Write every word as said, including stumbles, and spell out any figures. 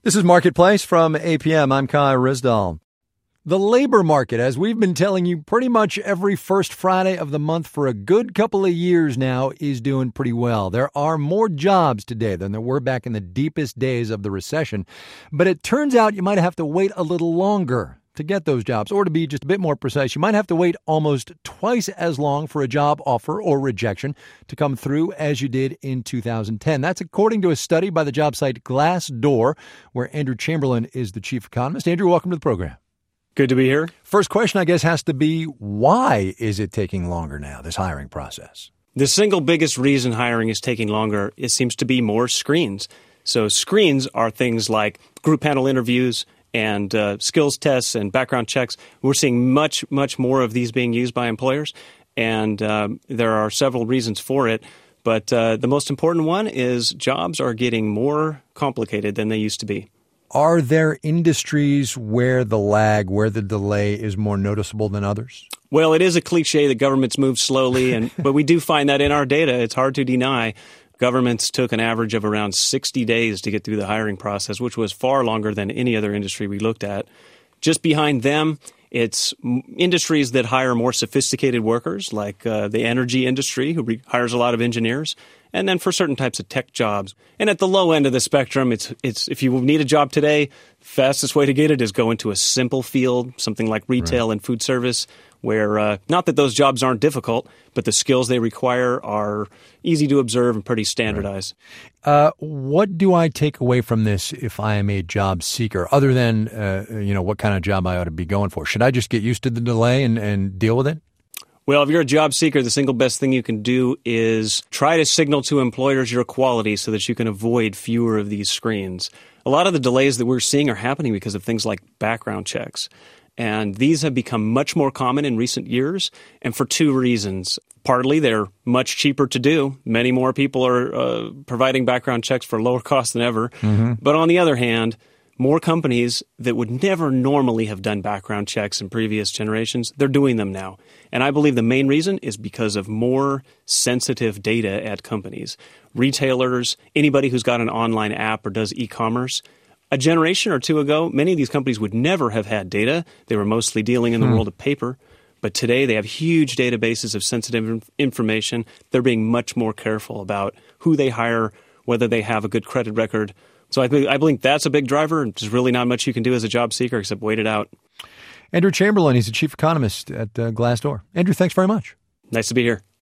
This is Marketplace from A P M. I'm Kai Risdall. The labor market, as we've been telling you pretty much every first Friday of the month for a good couple of years now, is doing pretty well. There are more jobs today than there were back in the deepest days of the recession. But it turns out you might have to wait a little longer to get those jobs. Or to be just a bit more precise, you might have to wait almost twice as long for a job offer or rejection to come through as you did in two thousand ten. That's according to a study by the job site Glassdoor, where Andrew Chamberlain is the chief economist. Andrew, welcome to the program. Good to be here. First question, I guess, has to be, why is it taking longer now, this hiring process? The single biggest reason hiring is taking longer, it seems to be more screens. So screens are things like group panel interviews and uh, skills tests and background checks. We're seeing much, much more of these being used by employers, and um, there are several reasons for it. But uh, the most important one is jobs are getting more complicated than they used to be. Are there industries where the lag, where the delay is more noticeable than others? Well, it is a cliche that governments move slowly, and but we do find that in our data. It's hard to deny. Governments took an average of around sixty days to get through the hiring process, which was far longer than any other industry we looked at. Just behind them, it's industries that hire more sophisticated workers, like uh, the energy industry, who re- hires a lot of engineers, and then for certain types of tech jobs. And at the low end of the spectrum, it's it's if you need a job today, fastest way to get it is go into a simple field, something like retail right. and food service, where uh, not that those jobs aren't difficult, but the skills they require are easy to observe and pretty standardized. Right. Uh, what do I take away from this if I am a job seeker, other than uh, you know what kind of job I ought to be going for? Should I just get used to the delay and, and deal with it? Well, if you're a job seeker, the single best thing you can do is try to signal to employers your quality so that you can avoid fewer of these screens. A lot of the delays that we're seeing are happening because of things like background checks. And these have become much more common in recent years, and for two reasons. Partly, they're much cheaper to do. Many more people are uh, providing background checks for lower cost than ever. Mm-hmm. But on the other hand, more companies that would never normally have done background checks in previous generations, they're doing them now. And I believe the main reason is because of more sensitive data at companies. Retailers, anybody who's got an online app or does e-commerce. A generation or two ago, many of these companies would never have had data. They were mostly dealing in the hmm. world of paper. But today they have huge databases of sensitive information. They're being much more careful about who they hire, whether they have a good credit record. So I, th- I believe that's a big driver, and there's really not much you can do as a job seeker except wait it out. Andrew Chamberlain, he's the chief economist at uh, Glassdoor. Andrew, thanks very much. Nice to be here.